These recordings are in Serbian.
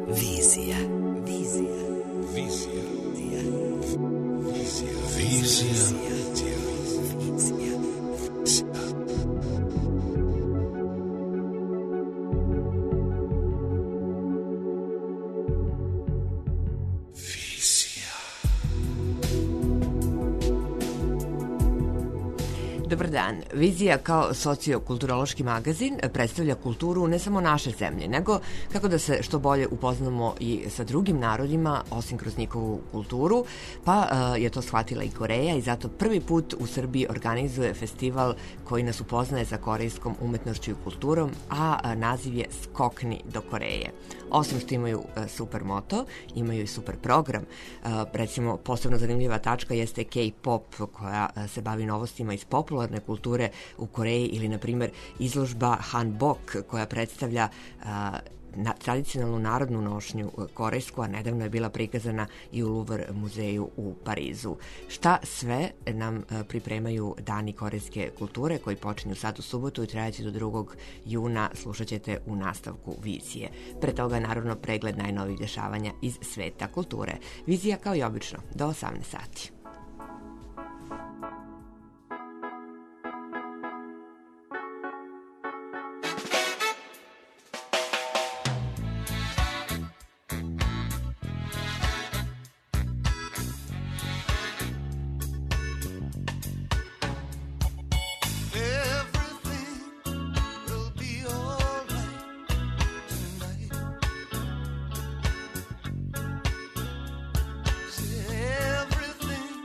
Vizija. Vizija. Vizija. Vizija. Vizija. Dobar dan. Vizija kao sociokulturološki magazin predstavlja kulturu ne samo naše zemlje, nego kako da se što bolje upoznamo i sa drugim narodima, osim kroz njihovu kulturu, pa je to shvatila i Koreja i zato prvi put u Srbiji organizuje festival koji nas upoznaje sa korejskom umetnošću i kulturom, a naziv je Skokni do Koreje. Osim što imaju super moto, imaju i super program. Recimo, posebno zanimljiva tačka jeste K-pop koja se bavi novostima iz popularne kulture u Koreji ili, na primjer, izložba Hanbok koja predstavlja tradicionalnu narodnu nošnju korejsku, a nedavno je bila prikazana i u Louvre muzeju u Parizu. Šta sve nam pripremaju Dani korejske kulture koji počinju sad u subotu i trajaće do 2. juna, slušat ćete u nastavku Vizije. Pre toga, naravno, pregled najnovijih dešavanja iz sveta kulture. Vizija kao i obično, do 18 sati. Everything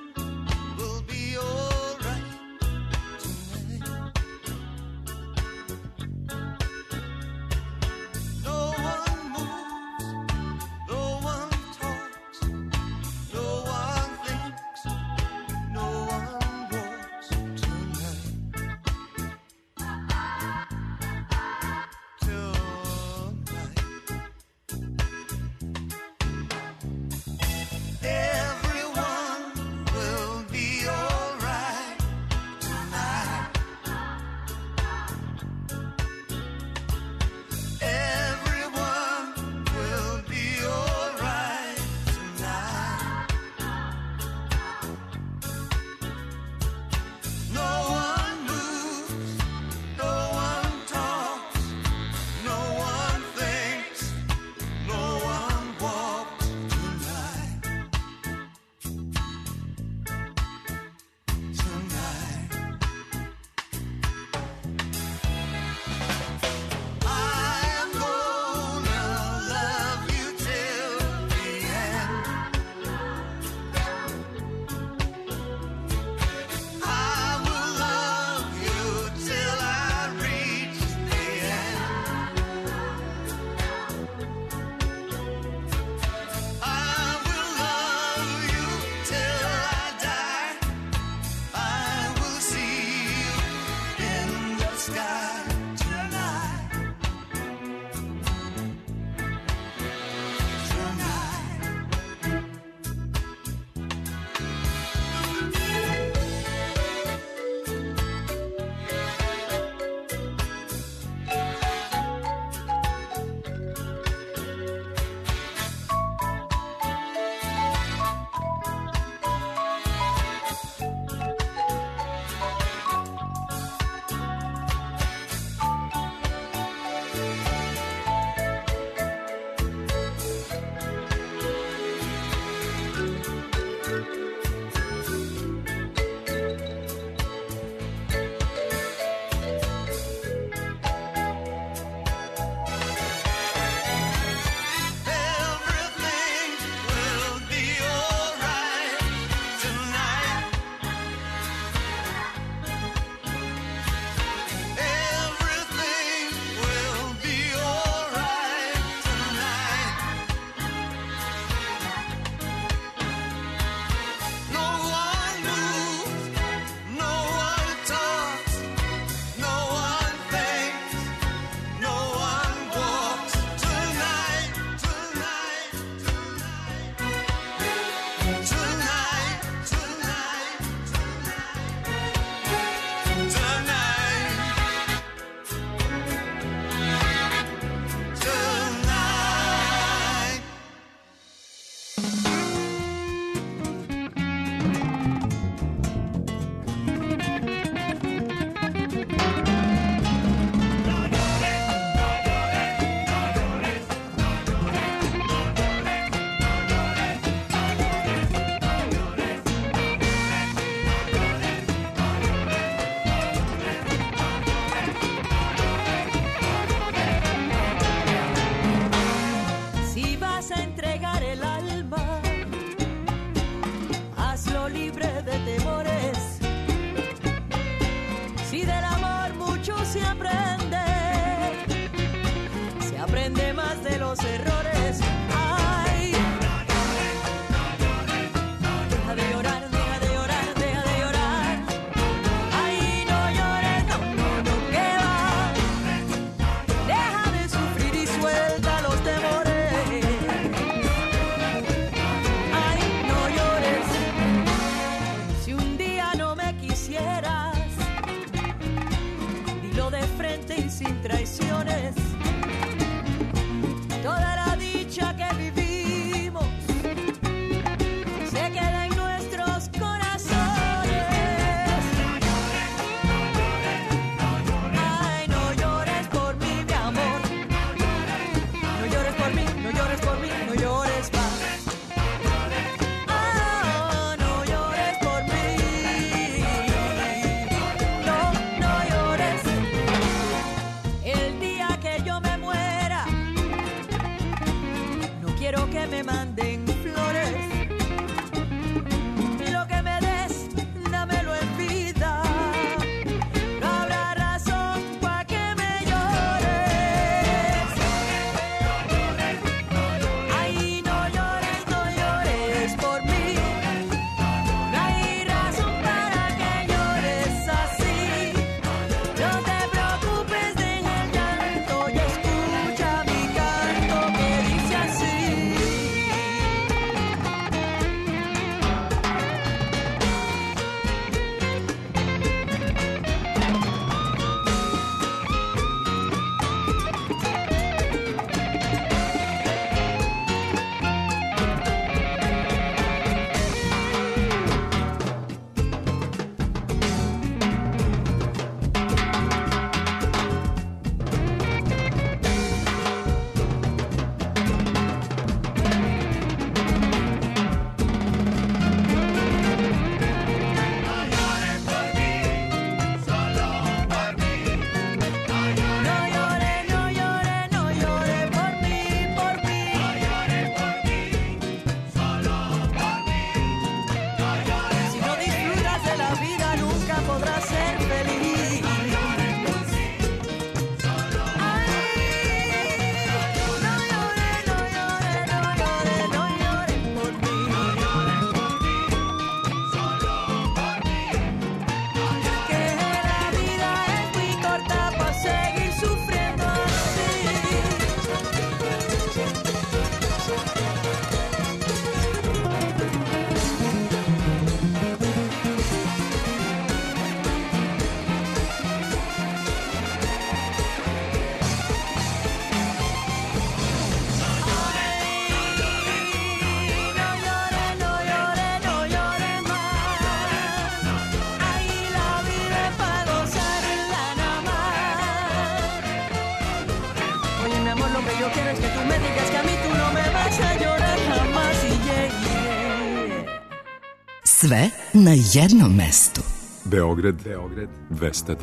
Sve na jednom mestu. Beograd 202.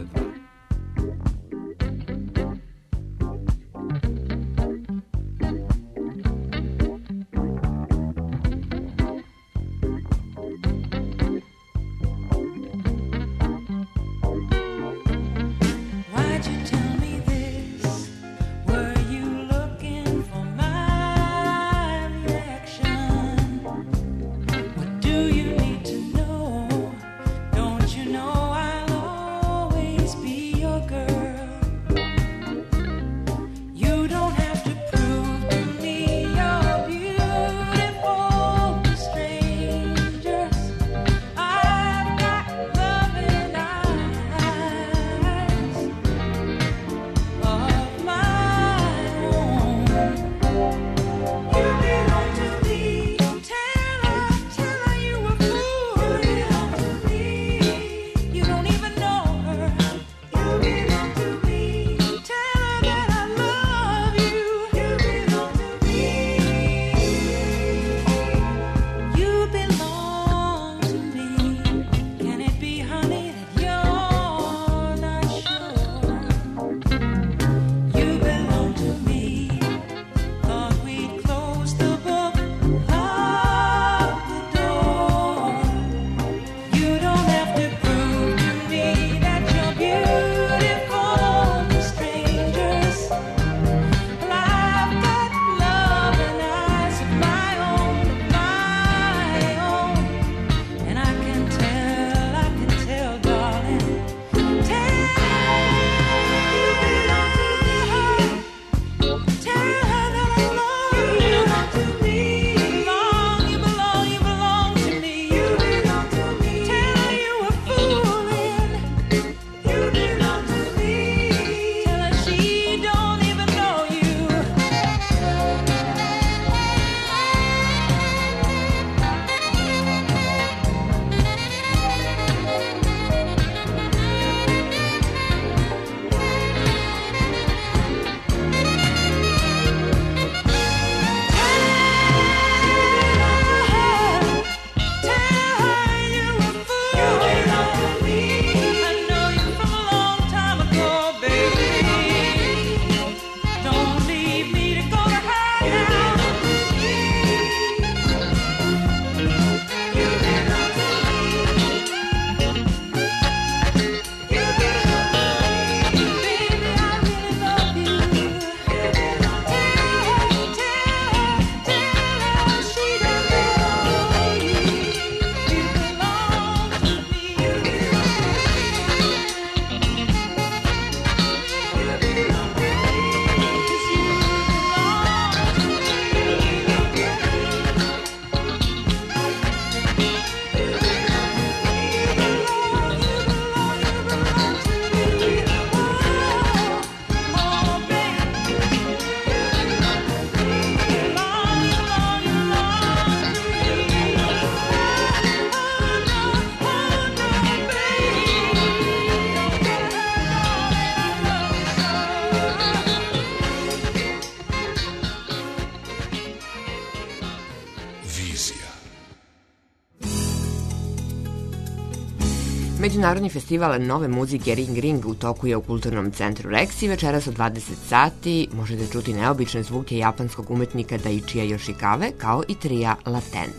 Međunarodni festival nove muzike Ring Ring u toku je u Kulturnom centru Rex i večeras od 20 sati možete čuti neobične zvuke japanskog umetnika Daichija Yoshikawe kao i trija Latent.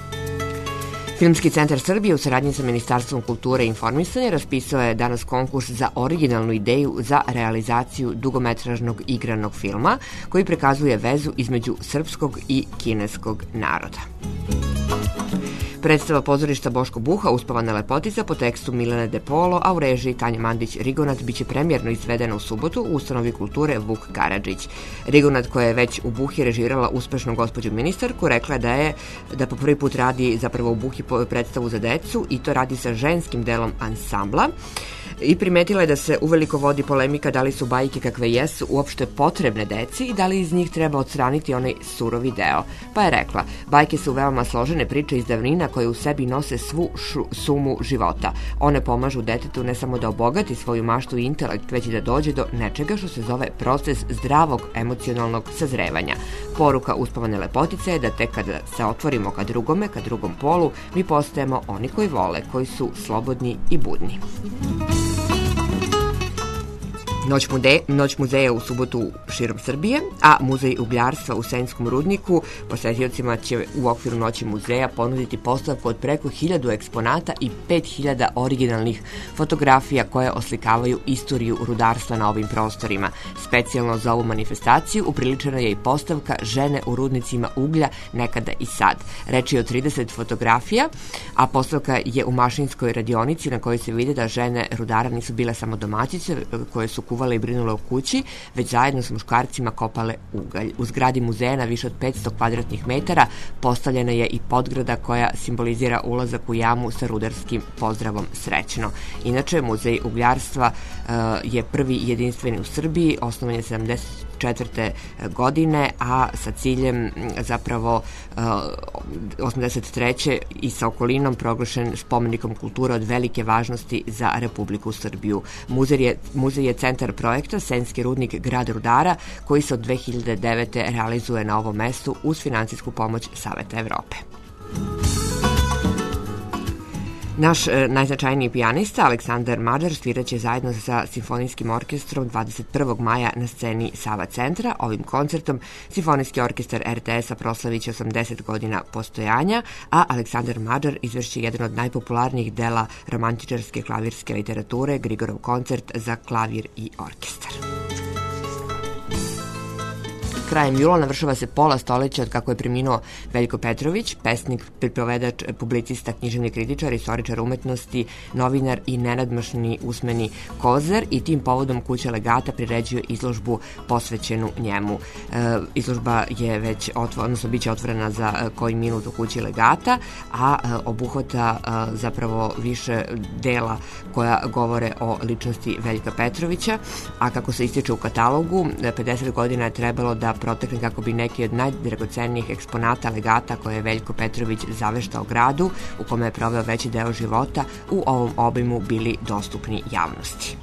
Filmski centar Srbije u saradnji sa Ministarstvom kulture i informisanja raspisao je danas konkurs za originalnu ideju za realizaciju dugometražnog igranog filma koji prikazuje vezu između srpskog i kineskog naroda. Predstava pozorišta Boško Buha Uspavana lepotica po tekstu Milene De Polo, a u režiji Tanja Mandić-Rigonat biće premjerno izvedena u subotu u ustanovi kulture Vuk Karadžić. Rigonat, koja je već u Buhi režirala uspešnu gospođu ministarku, rekla da po prvi put radi zapravo u Buhi predstavu za decu i to radi sa ženskim delom ansambla. I primetila je da se uveliko vodi polemika da li su bajke kakve jesu uopšte potrebne deci i da li iz njih treba odstraniti onaj surovi deo. Pa je rekla, bajke su veoma složene priče iz davnina imena koje u sebi nose svu sumu života. One pomažu detetu ne samo da obogati svoju maštu i intelekt, već i da dođe do nečega što se zove proces zdravog emocionalnog sazrevanja. Poruka uspavane lepotice je da tek kada se otvorimo ka drugome, ka drugom polu, mi postajemo oni koji vole, koji su slobodni i budni. Noć muzeja u subotu širom Srbije, a Muzej ugljarstva u Senjskom rudniku posetiocima će u okviru Noći muzeja ponuditi postavku od preko 1000 eksponata i 5000 originalnih fotografija koje oslikavaju istoriju rudarstva na ovim prostorima. Specijalno za ovu manifestaciju upriličena je i postavka Žene u rudnicima uglja nekada i sad. Reč je o 30 fotografija, a postavka je u mašinskoj radionici na kojoj se vidi da žene rudara nisu bile samo domaćice koje su kuvale i brinule o kući, već zajedno s muškarcima kopale ugalj. U zgradi muzeja na više od 500 kvadratnih metara postavljena je i podgrada koja simbolizira ulazak u jamu sa rudarskim pozdravom srećno. Inače, Muzej ugljarstva je prvi jedinstveni u Srbiji, osnovan je 1974. godine, a sa ciljem zapravo 83. i sa okolinom proglašen spomenikom kulture od velike važnosti za Republiku Srbiju. Muzej je centar projekta Senjski rudnik grad rudara koji se od 2009. realizuje na ovom mestu uz finansijsku pomoć Saveta Evrope. Naš najznačajniji pijanista Aleksandar Mađar sviraće zajedno sa Simfonijskim orkestrom 21. maja na sceni Sava centra. Ovim koncertom Simfonijski orkestar RTS-a proslaviće 80 godina postojanja, a Aleksandar Mađar izvrši jedan od najpopularnijih dela romantičarske klavirske literature, Grigorov koncert za klavir i orkestar. Krajem jula navršava se pola stoleća od kako je preminuo Veljko Petrović, pesnik, pripovedač, publicista, književni kritičar, istoričar umetnosti, novinar i nenadmašni usmeni kozer, i tim povodom Kuća legata priređuje izložbu posvećenu njemu. Izložba je već biće otvorena za koji minut u Kući legata, a obuhvata zapravo više dela koja govore o ličnosti Veljka Petrovića, a kako se ističe u katalogu, 50 godina je trebalo da protekne kako bi neki od najdragocenijih eksponata legata koje je Veljko Petrović zaveštao gradu, u kome je proveo veći deo života, u ovom obimu bili dostupni javnosti.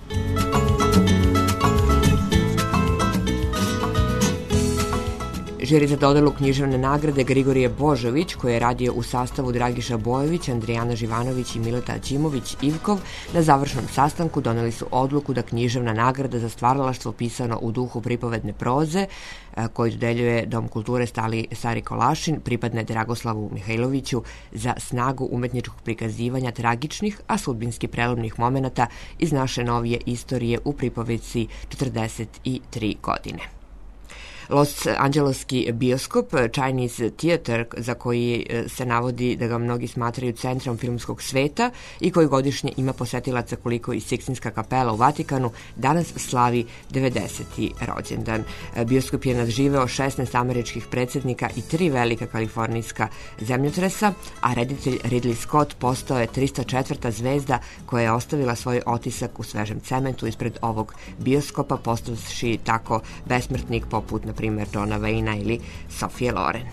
Žiri za dodelu književne nagrade Grigorije Božović, koji je radio u sastavu Dragiša Bojović, Andrijana Živanović i Mileta Aćimović-Ivkov, na završnom sastanku doneli su odluku da književna nagrada za stvaralaštvo pisano u duhu pripovedne proze, koji dodeljuje Dom kulture Stari Kolašin, pripadne Dragoslavu Mihajloviću za snagu umetničkog prikazivanja tragičnih, a sudbinski prelomnih momenata iz naše novije istorije u pripovedci 43 godine. Los Anđeloski bioskop Chinese Theater, za koji se navodi da ga mnogi smatraju centrom filmskog sveta i koji godišnje ima posetilaca koliko i Sikstinska kapela u Vatikanu, danas slavi 90. rođendan. Bioskop je nadživeo 16 američkih predsjednika i 3 velika kalifornijska zemljotresa, a reditelj Ridley Scott postao je 304. zvezda koja je ostavila svoj otisak u svežem cementu ispred ovog bioskopa, postavši tako besmrtnik poput, na primjer, Johna Wayna ili Sofije Loren.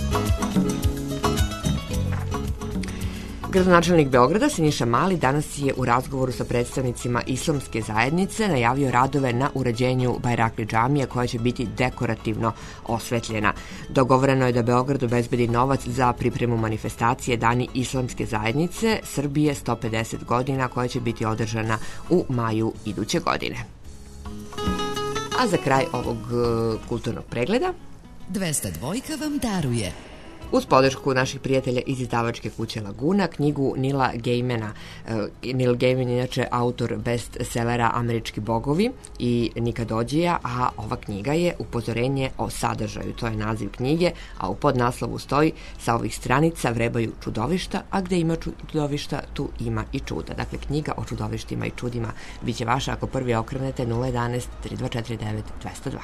Gradonačelnik Beograda Siniša Mali danas je u razgovoru sa predstavnicima islamske zajednice najavio radove na uređenju Bajrakli džamije koja će biti dekorativno osvetljena. Dogovoreno je da Beograd obezbedi novac za pripremu manifestacije Dani islamske zajednice Srbije 150 godina koja će biti održana u maju iduće godine. A za kraj ovog kulturnog pregleda 202 vam daruje uz podršku naših prijatelja iz izdavačke kuće Laguna knjigu Nila Gaimana. Neil Gaiman je inače autor bestsellera Američki bogovi i Nika Dođija, a ova knjiga je upozorenje o sadržaju. To je naziv knjige, a u podnaslovu stoji: sa ovih stranica vrebaju čudovišta, a gde ima čudovišta, tu ima i čuda. Dakle, knjiga o čudovištima i čudima biće vaša ako prvi okrenete 011 3249 202.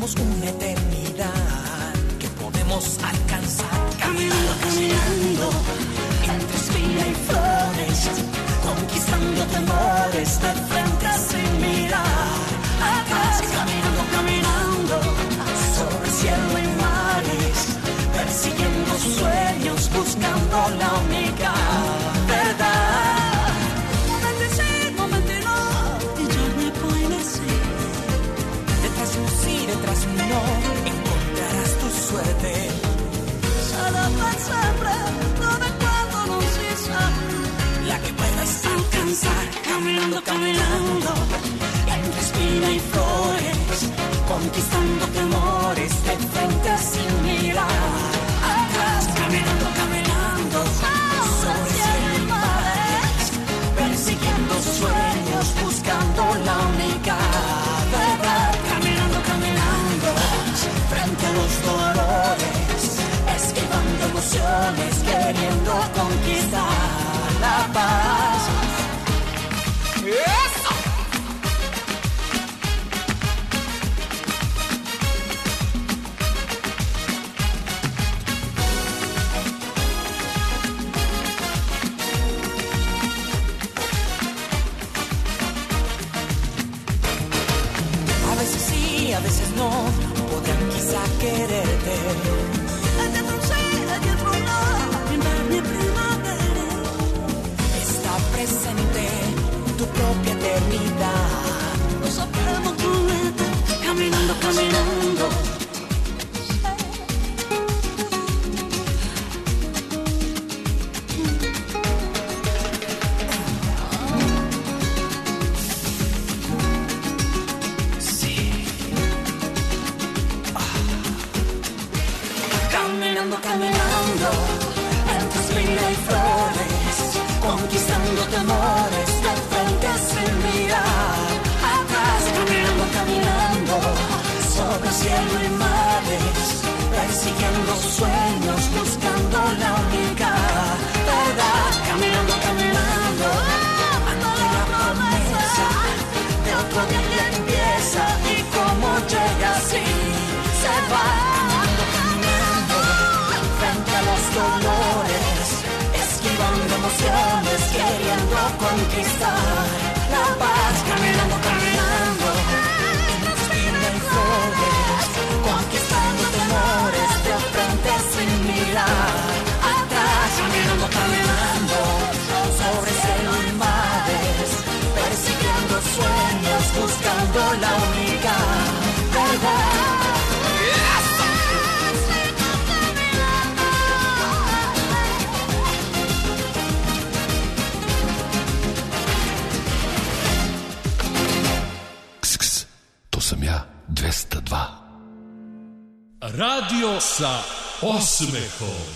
tenemos una eternidad que podemos alcanzar. Caminando, caminando, entre espina y flores, conquistando temores de frente sin mirar atrás. Caminando, caminando, sobre cielo y mares, persiguiendo sueños, buscando la única verdad. Momento sí, momento no, y yo me puedo decir, detrás de un sí, detrás de un no, encontrarás tu suerte. Solo per sempre, dove quando non si sa, la que puedas alcanzar. Caminando, caminando, entre espina y flores, conquistando temores de frente sin mirar atrás. Caminando, caminando, sobre cielo y mares, persiguiendo sueños, buscando la única verdad. Caminando, caminando, frente a los dolores, esquivando emociones, queriendo conquistar la paz. ¡Eso! A veces sí, a veces no, podrán quizá quererte. Está presente tu propia eternidad. Lo sabemos tú, caminando, caminando. Caminando, caminando, entre espina y flores, conquistando temores de frente sin mirar atrás. Caminando, caminando, sobre cielo y mares, persiguiendo sueños, buscando la única verdad. Caminando, caminando, ante la promesa de otro día que empieza y como llega así se va. Frente a los dolores, esquivando emociones, queriendo conquistar la paz. Caminando, caminando, entre espina y flores, conquistando temores de frente sin mirar atrás. Caminando, caminando, sobre cielo y mares, persiguiendo sueños, buscando la única verdad. To sam ja, 202. Radio sa osmehom.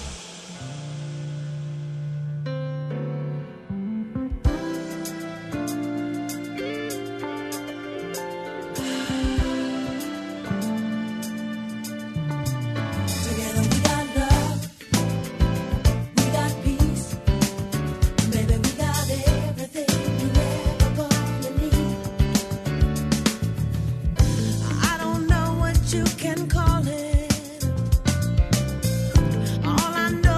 You can call it. All I know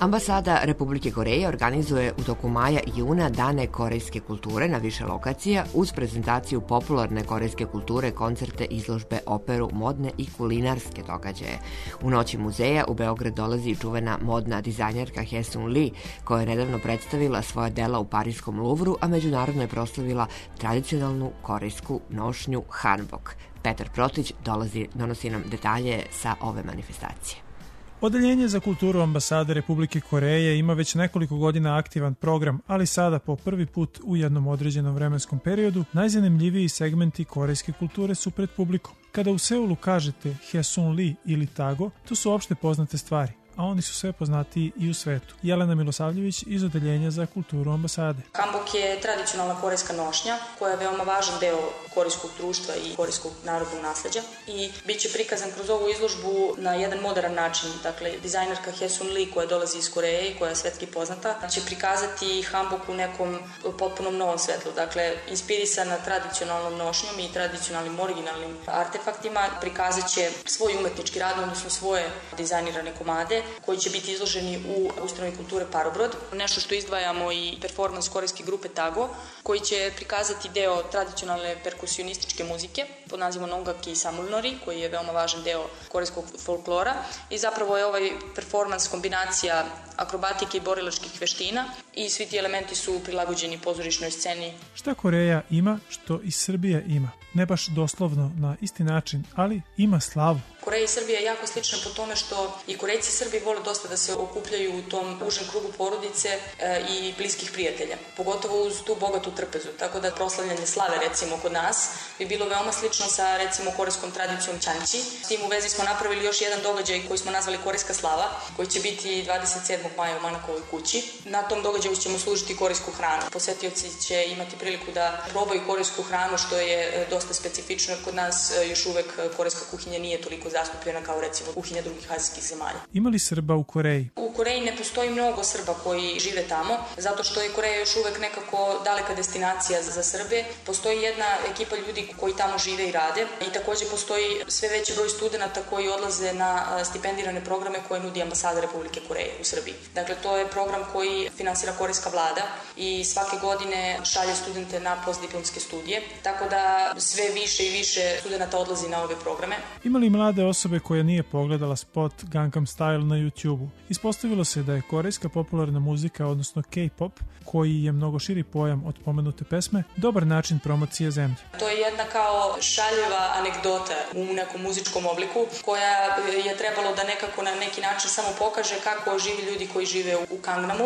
Ambasada Republike Koreje organizuje u toku maja i juna Dane korejske kulture na više lokacija uz prezentaciju popularne korejske kulture, koncerte, izložbe, operu, modne i kulinarske događaje. U noći muzeja u Beograd dolazi i čuvena modna dizajnerka Haesun Lee, koja je nedavno predstavila svoja dela u pariskom Louvru, a međunarodno je proslavila tradicionalnu korejsku nošnju hanbok. Petar Protić donosi nam detalje sa ove manifestacije. Odeljenje za kulturu Ambasade Republike Koreje ima već nekoliko godina aktivan program, ali sada po prvi put u jednom određenom vremenskom periodu najzanimljiviji segmenti korejske kulture su pred publikom. Kada u Seulu kažete Haesun Lee ili Tago, to su opšte poznate stvari, a oni su sve poznatiji i u svetu. Jelena Milosavljević iz Odeljenja za kulturu Ambasade. Hanbok je tradicionalna korejska nošnja koja je veoma važan deo korejskog društva i korejskog narodnog nasleđa i bit će prikazan kroz ovu izložbu na jedan modern način. Dakle, dizajnerka Haesun Lee koja dolazi iz Koreje i koja je svetski poznata će prikazati hanbok u nekom potpunom novom svetlu. Dakle, inspirisana tradicionalnom nošnjom i tradicionalnim originalnim artefaktima prikazat će svoj umetnički rad, odnosno svoje dizajnirane komade koji će biti izloženi u ustanovi kulture Parobrod. Nešto što izdvajamo i performans korejske grupe Tago, koji će prikazati deo tradicionalne perkusionističke muzike pod nazivom Nongaki Samulnori, koji je veoma važan deo korejskog folklora i zapravo je ovaj performans kombinacija akrobatike i borilačkih veština i svi ti elementi su prilagođeni pozorišnoj sceni. Šta Koreja ima što i Srbija ima? Ne baš doslovno na isti način, ali ima slavu. Koreja i Srbija je jako slična po tome što i Korejci i Srbi vole dosta da se okupljaju u tom užem krugu porodice i bliskih prijatelja, pogotovo uz tu bogatu trpezu, tako da proslavljanje slave recimo kod nas bi bilo veoma slično sa recimo korejskom tradicijom Ćanći. S tim u vezi smo napravili još jedan događaj koji smo nazvali Korejska slava, koji će biti 27. maja u Manakovoj kući. Na tom događaju ćemo služiti korejsku hranu. Posetioci će imati priliku da probaju korejsku hranu, što je dosta specifično, jer kod nas još uvek korejska kuhinja nije toliko zastupljena kao recimo kuhinja drugih azijskih zemalja. Ima li Srba u Koreji? U Koreji ne postoji mnogo Srba koji žive tamo, zato što je Koreja još uvek nekako daleka destinacija za Srbe. Postoji jedna ekipa ljudi koji tamo žive i rade i takođe postoji sve veći broj studenata koji odlaze na stipendirane programe koje nudi Ambasada Republike Koreje u Srbiji. Dakle, to je program koji finansira korejska vlada i svake godine šalje studente na postdiplomske studije, tako da sve više i više studenata odlazi na ove programe. Ima li mlade osobe koja nije pogledala spot Gangnam Style na YouTube-u? Ispostavilo se da je korejska popularna muzika, odnosno K-pop, koji je mnogo širi pojam od pomenute pesme, dobar način promocije zemlje. To je jedna kao šaljeva anegdota u nekom muzičkom obliku, koja je trebalo da nekako na neki način samo pokaže kako živi ljudi koji žive u Gangnamu,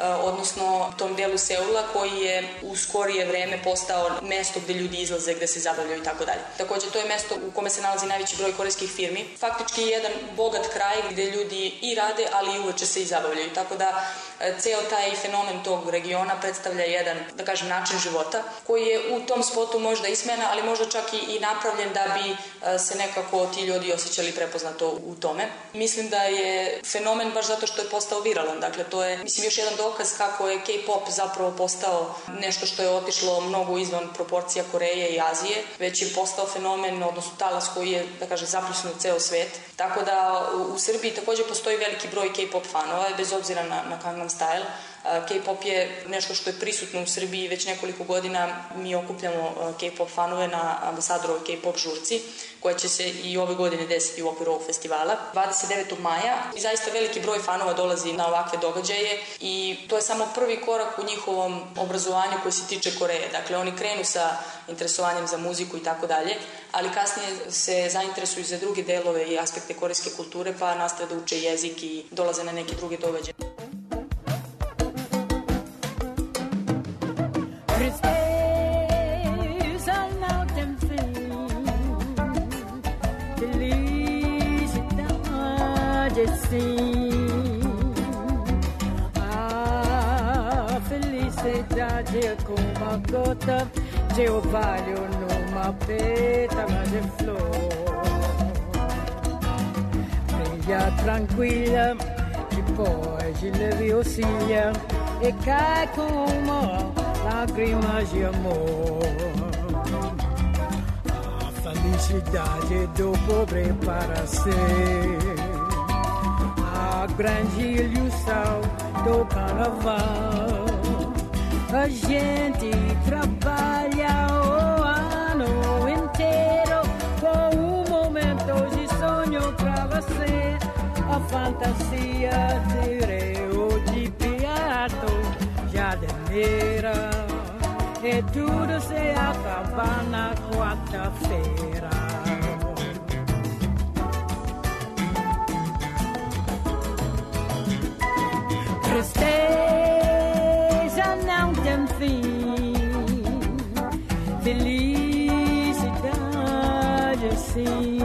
odnosno tom delu Seula koji je u skorije vreme postao mesto gde ljudi izlaze, gde se zabavljaju i tako dalje. Takođe, to je mesto u kome se nalazi najveći broj korejskih firmi. Faktički je jedan bogat kraj gde ljudi i rade, ali i uveče se i zabavljaju. Tako da ceo taj fenomen tog regiona predstavlja jedan, da kažem, način života koji je u tom spotu možda ismena, ali možda čak i napravljen da bi se nekako ti ljudi osjećali prepoznato u tome. Mislim da je fenomen baš zato što je postao viralan. Dakle, to je, mislim, još jedan dokaz kako je K-pop zapravo postao nešto što je otišlo mnogo izvan proporcija Koreje i Azije, već je postao fenomen, odnosno talas koji je, da kažem, zapljusnuo ceo svet. Tako da u Srbiji takođe postoji veliki broj K-pop fanova, bez obzira na Gangnam Style. K-pop je nešto što je prisutno u Srbiji već nekoliko godina. Mi okupljamo K-pop fanove na ambasadorovoj K-pop žurci, koja će se i ove godine desiti u okviru ovog festivala 29. maja. I zaista veliki broj fanova dolazi na ovakve događaje i to je samo prvi korak u njihovom obrazovanju koji se tiče Koreje. Dakle, oni krenu sa interesovanjem za muziku i tako dalje, ali kasnije se zainteresuju za druge delove i aspekte korejske kulture, pa nastave da uče jezik i dolaze na neke druge događaje. A felicidade é como uma gota de orvalho numa pétala de flor. Brilha tranquila, depois de leve oscila e cai como lágrimas de amor. A felicidade do pobre para ser a grande ilusão do carnaval. A gente trabalha o ano inteiro com momento de sonho pra você. A fantasia de Rio de Piato, Jardineira, e tudo se acaba na quarta-feira. Tristeza não tem fim, felicidade sim.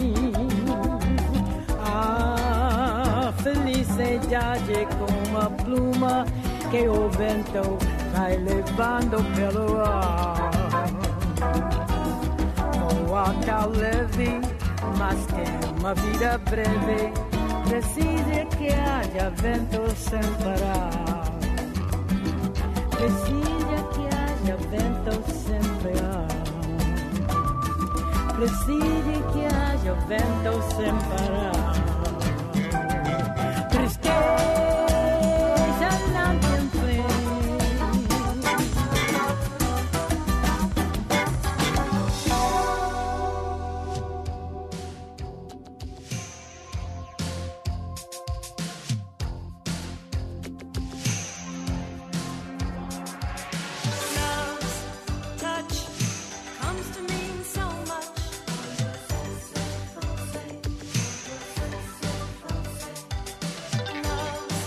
A felicidade é como a pluma que o vento vai levando pelo ar. Voa leve, mas tem uma vida breve. Precisa que haja vento sem parar. Precisa que haja vento sem parar. Precisa que haja vento sem parar. Tristeza não tem fim. Love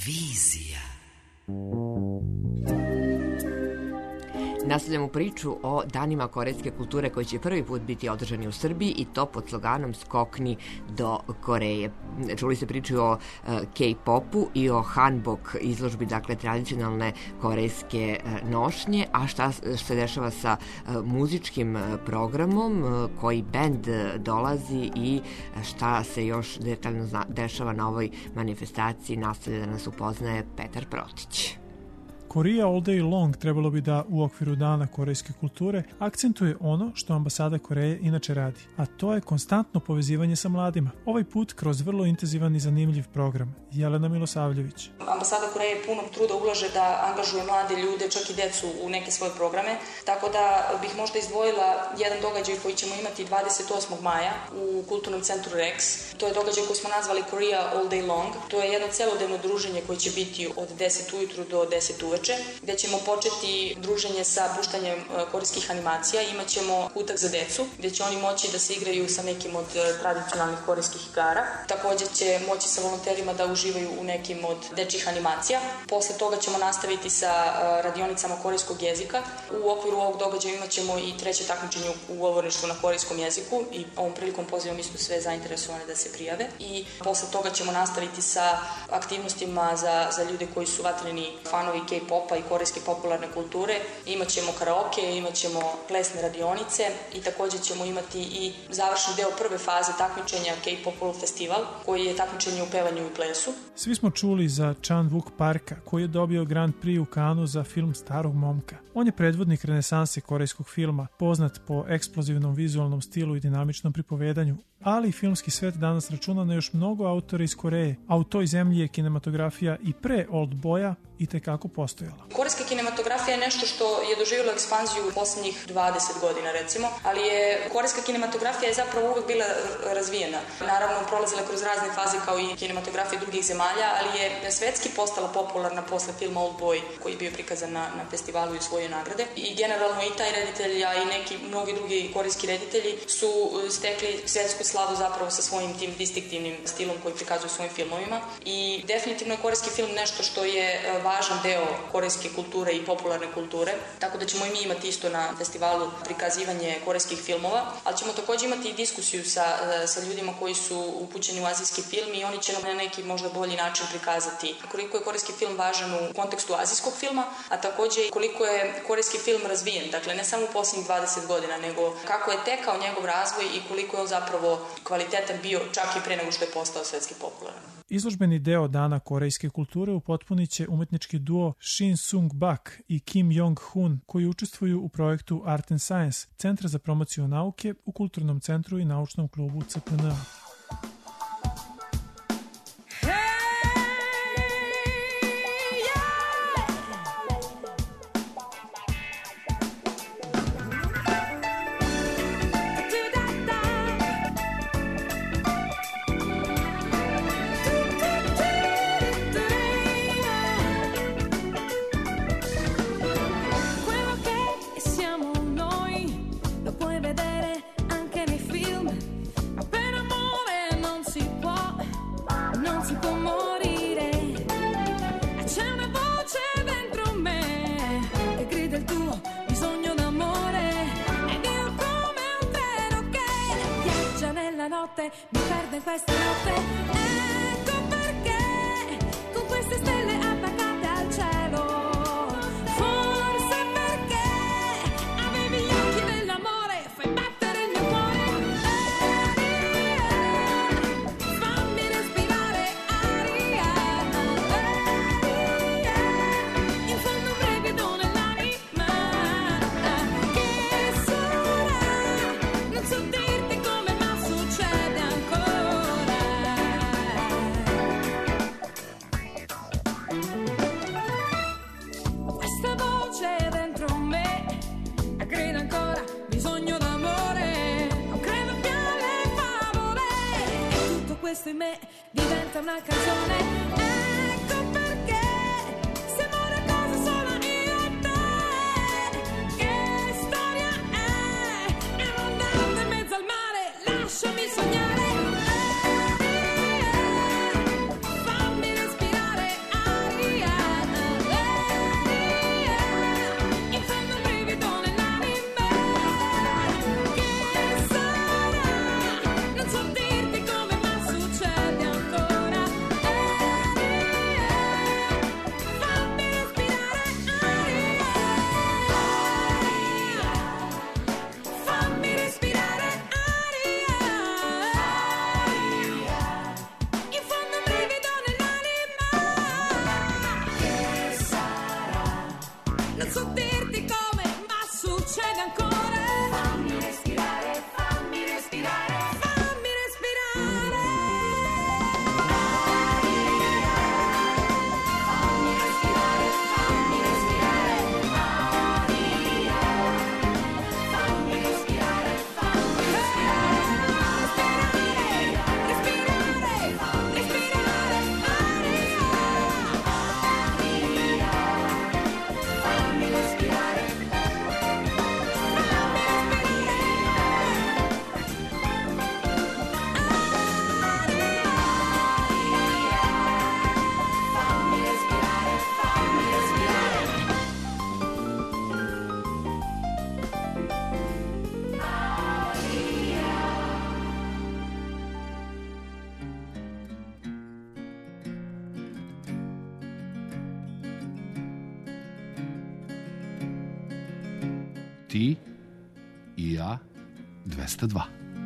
Vizija. Nastavljamo priču o danima korejske kulture koji će prvi put biti održani u Srbiji i to pod sloganom Skokni do Koreje. Čuli ste priču o K-popu i o hanbok izložbi, dakle tradicionalne korejske nošnje, a šta se dešava sa muzičkim programom, koji bend dolazi i šta se još detaljno dešava na ovoj manifestaciji, nastavlja da nas upoznaje Petar Protić. Korea All Day Long trebalo bi da u okviru Dana korejske kulture akcentuje ono što ambasada Koreje inače radi, a to je konstantno povezivanje sa mladima. Ovaj put kroz vrlo intenzivan i zanimljiv program. Jelena Milosavljević. Ambasada Koreje puno truda ulaže da angažuje mlade ljude, čak i decu u neke svoje programe, tako da bih možda izdvojila jedan događaj koji ćemo imati 28. maja u Kulturnom centru Rex. To je događaj koji smo nazvali Korea All Day Long. To je jedno celodnevno druženje koje će biti od 10 ujutru do 10 uveče, gde ćemo početi druženje sa puštanjem korejskih animacija. Imaćemo kutak za decu, gde će oni moći da se igraju sa nekim od tradicionalnih korejskih igara. Takođe će moći sa volonterima da uživaju u nekim od dečjih animacija. Posle toga ćemo nastaviti sa radionicama korejskog jezika. U okviru ovog događaja imaćemo i treće takmičenje u govorništvu na korejskom jeziku i ovom prilikom pozivam isto sve zainteresovane da se prijave. I posle toga ćemo nastaviti sa aktivnostima za ljude koji su vatreni fanovi K-popa i korejske popularne kulture. Imaćemo karaoke, imaćemo plesne radionice i takođe ćemo imati i završni deo prve faze takmičenja K-pop festival, koji je takmičenje u pevanju i plesu. Svi smo čuli za Chan-wook Parka, koji je dobio Grand Prix u Kanu za film Starog momka. On je predvodnik renesanse korejskog filma, poznat po eksplozivnom vizualnom stilu i dinamičnom pripovedanju, ali filmski svet danas računa na još mnogo autora iz Koreje, a u toj zemlji je kinematografija i pre Old Boya i tekako postojala. Korejska kinematografija je nešto što je doživjelo ekspanziju u poslednjih 20 godina recimo, ali je korejska kinematografija je zapravo uvek bila razvijena. Naravno, prolazila kroz razne faze kao i kinematografija drugih zemalja, ali je svetski postala popularna posle filma Old Boy, koji je bio prikazan na festivalu i osvojio nagrade. I generalno i taj reditelj, a i mnogi drugi korejski reditelji su stekli svetsku slavu zapravo sa svojim tim distinktivnim stilom koji prikazuju svojim filmovima. I definitivno je korejski film nešto što je važan deo korejske kulture i popularne kulture, tako da ćemo i mi imati isto na festivalu prikazivanje korejskih filmova, ali ćemo takođe imati i diskusiju sa ljudima koji su upućeni u azijski film i oni će nam na neki možda bolji način prikazati koliko je korejski film važan u kontekstu azijskog filma, a takođe koliko je korejski film razvijen, dakle ne samo u poslednjih 20 godina, nego kako je tekao njegov razvoj i koliko je on zapravo kvalitetan bio čak i pre nego što je postao svetski popularan. Izložbeni deo Dana korejske kulture upotpunit će umetnički duo Shin Sung-bak i Kim Jong-hun, koji učestvuju u projektu Art and Science, Centra za promociju nauke u Kulturnom centru i naučnom klubu CPNA. Mi perde questa notte, ecco perché con queste stelle attaccate al cielo, forse perché avevi gli occhi dell'amore, fai battere il mio cuore, fammi respirare aria, in fondo un brivido nell'anima, che sarà, non so dirti come ma succede ancora. Questa voce dentro me grida ancora bisogno d'amore, non credo più alle favole, e tutto questo in me diventa una canzone, ecco perché siamo una cosa sola io e te, che storia è un'ondata in mezzo al mare, lasciami sognare, fammi respirare aria. Ti i ja 202.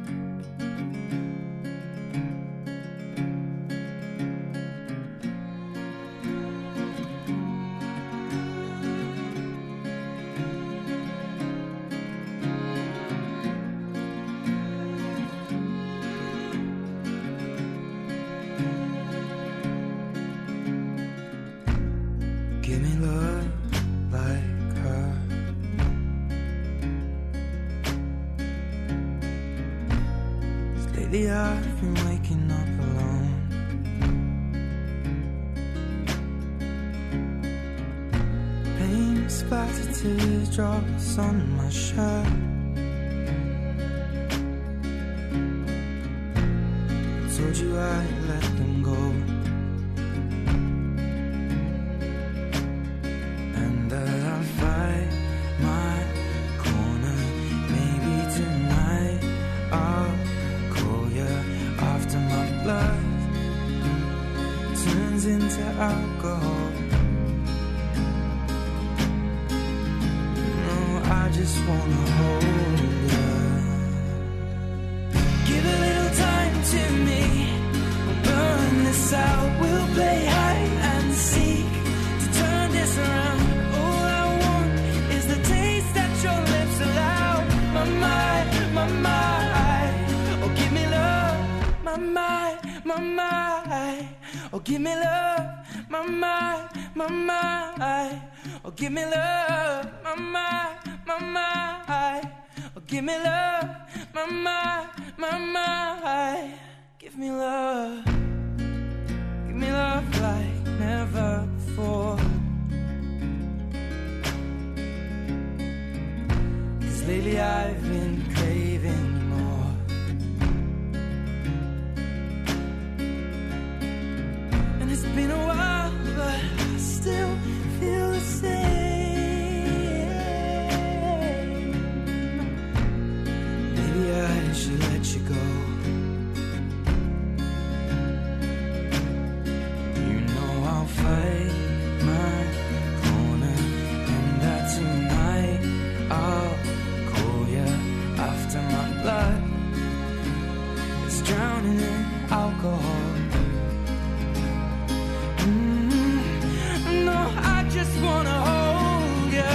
Give me love like her. Lately I've been waking up alone. Pain splattered teardrops on my shirt. Told you I'd let them go, and that I'll fight my corner. Maybe tonight I'll call you after my blood turns into alcohol. No, I just wanna hold you. Give a little time to me, we'll burn this out. We'll play hide and seek to turn this around. All I want is the taste that your lips allow. My mind, oh give me love. My mind, oh give me love. My mind, oh give me love. My mind, oh give me love. My mind, give me love. Give me love like never before. 'Cause lately I've been craving more. And it's been a while, but I still feel the same. Maybe I should let you go. You know I'll fight my corner, and that tonight I'll call you after my blood is drowning in alcohol. No, I just wanna hold you.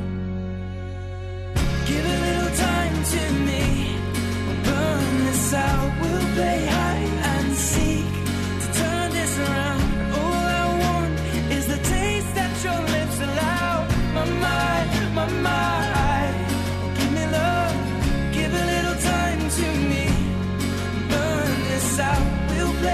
Give a little time to me, we'll burn this out. We'll play hide and seek to turn this around. All I want is the taste that your lips allow. My mind, give me love. Give a little time to me, burn this out. We'll play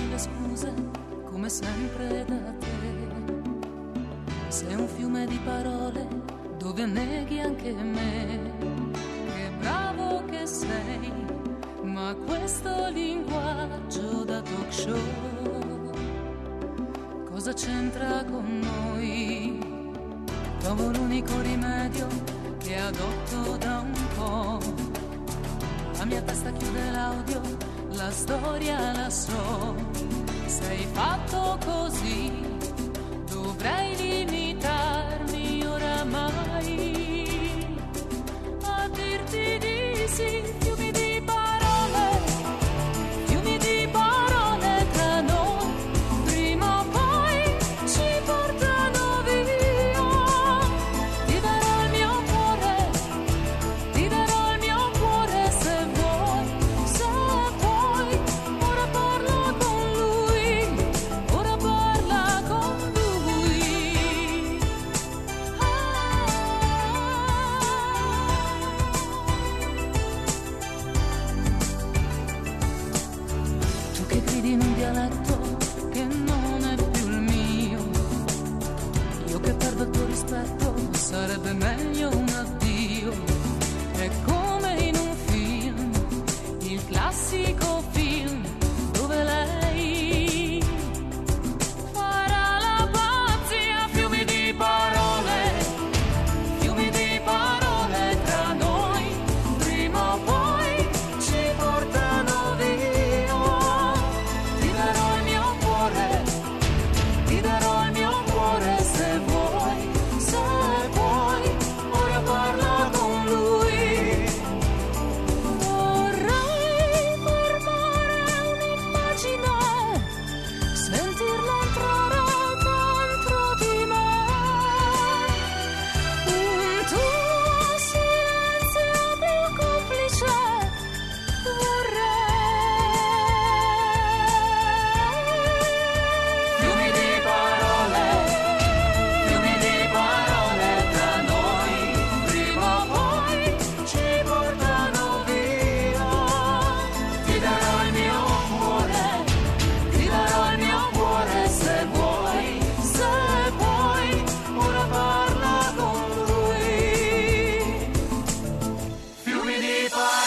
le scuse come sempre da te. Sei un fiume di parole dove neghi anche me. Che bravo che sei, ma questo linguaggio da talk show cosa c'entra con noi? Trovo l'unico rimedio che adotto da un po'. La mia testa chiude l'audio, la storia la so. Sei fatto così, dovrei limitarmi oramai a dirti di sì. Fiumi di parole tra noi, prima o poi ci portano via. Ti darò il mio cuore, ti darò il mio cuore se vuoi, se vuoi. Ora parla con lui, ora parla con lui. Tu che gridi in un dialetto che non è più il mio, io che perdo il tuo rispetto, sarebbe meglio un addio. È come in un film, il classico film dove lei farà la pazzia. Fiumi di parole tra noi, prima o poi ci portano via. Ti darò il mio cuore, ti darò il mio cuore se vuoi, se vuoi. Ora parla con lui. Vorrei fermare un'immagine, sentirla entrare dentro di me. Un tuo silenzio più complice vorrei. Fiumi di parole tra noi, prima o poi ci portano via. Ti darò il mio cuore, ti darò il mio cuore se vuoi, se vuoi. Ora parla con lui. Fiumi di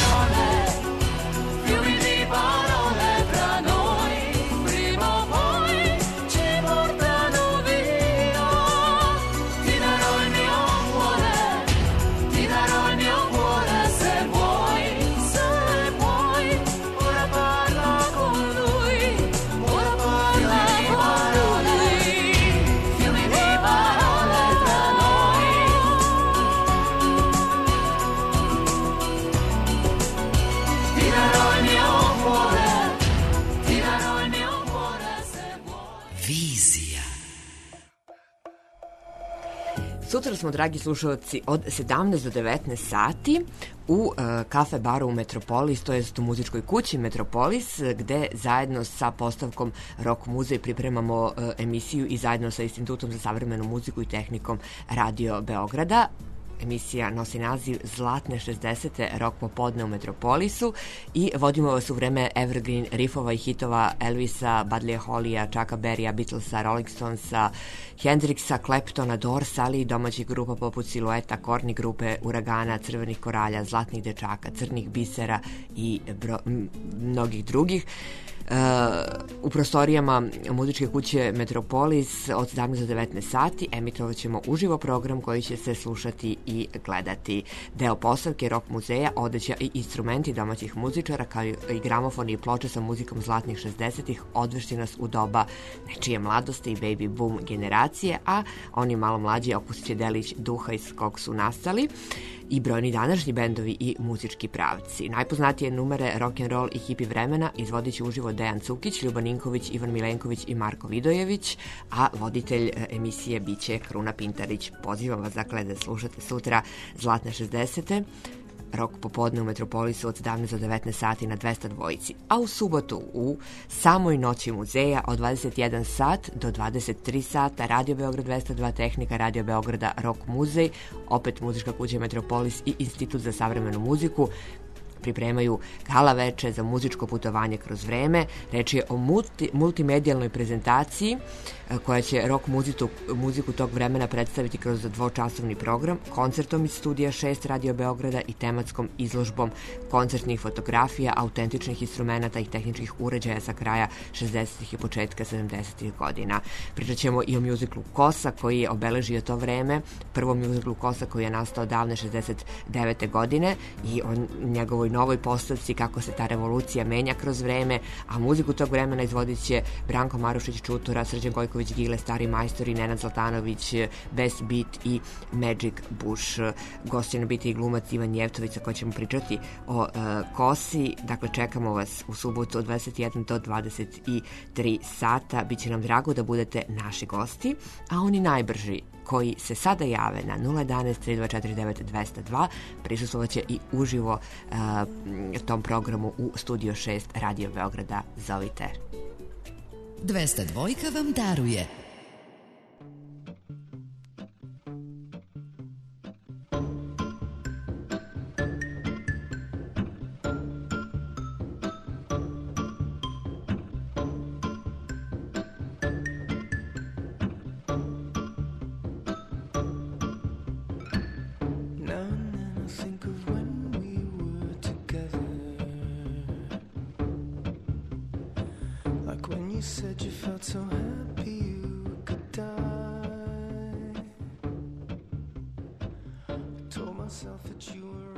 parole tra noi, prima o poi ci portano via. Ti darò il mio cuore, ti darò il mio cuore se vuoi, se vuoi. Ora parla con lui, ora parla con lui. Fiumi di parole tra noi. Ti darò il mio cuore, ti darò il mio cuore se vuoi. Vizija. Sutra smo, dragi slušalci, od 17 do 19 sati u kafe baru Metropolis, to jest u muzičkoj kući Metropolis, gde zajedno sa postavkom Rock muzej pripremamo emisiju i zajedno sa Institutom za savremenu muziku i tehnikom Radio Beograda. Emisija nosi naziv Zlatne 60. Rock popodne u Metropolisu i vodimo vas u vreme evergreen riffova i hitova Elvisa, Budleya Hollya, Chucka Berrya, Beatlesa, Rolling Stonesa, Hendrixa, Claptona, Dorsa, ali i domaćih grupa poput Silueta, Korni grupe, Uragana, Crvenih koralja, Zlatnih dečaka, Crnih bisera i mnogih drugih. U prostorijama muzičke kuće Metropolis od 17 do 19 sati emitovat ćemo uživo program koji će se slušati i gledati. Deo postavke Rock muzeja, odeća i instrumenti domaćih muzičara kao i gramofoni i ploče sa muzikom zlatnih 60-ih odvešti nas u doba nečije mladosti i baby boom generacije, a oni malo mlađi okusit će delić duha iz kog su nastali i brojni današnji bendovi i muzički pravci. Najpoznatije numere rock'n'roll i hippie vremena izvodit će uživo Dejan Cukić, Ljuba Ninković, Ivan Milenković i Marko Vidojević, a voditelj emisije biće Kruna Pintarić. Pozivam vas dakle da slušate sutra Zlatne 60. Rok popodne u Metropolisu od 17 do 19 sati na 202. A u subotu u samoj noći muzeja od 21 sat do 23 sata Radio Beograd 202, tehnika Radio Beograda, Rock muzej, opet muzička kuća Metropolis i Institut za savremenu muziku pripremaju gala veče za muzičko putovanje kroz vreme. Reč je o multimedijalnoj prezentaciji koja će rock muziku tog vremena predstaviti kroz dvočasovni program, koncertom iz studija 6 Radio Beograda i tematskom izložbom koncertnih fotografija, autentičnih instrumenta i tehničkih uređaja sa kraja 60. i početka 70. godina. Pričat ćemo i o mjuziklu Kosa koji je obeležio to vreme, prvom mjuziklu Kosa koji je nastao davne 69. godine i o njegovoj novoj postavci, kako se ta revolucija menja kroz vreme, a muziku tog vremena izvodit će Branko Marušić Čutura, Srđan Gojković Gile, Stari majstori, Nenad Zlatanović, Best Beat i Magic Bush. Gost će nam biti i glumac Ivan Jevtović sa kojim ćemo pričati o Kosi. Dakle, čekamo vas u subotu od 21 do 23 sata. Biće nam drago da budete naši gosti, a oni najbrži koji se sada jave na 011 3249 202 prisustvovat će i uživo tom programu u Studio 6 Radio Beograda. Zovite. 202 vam daruje. You said you felt so happy you could die. I told myself that you were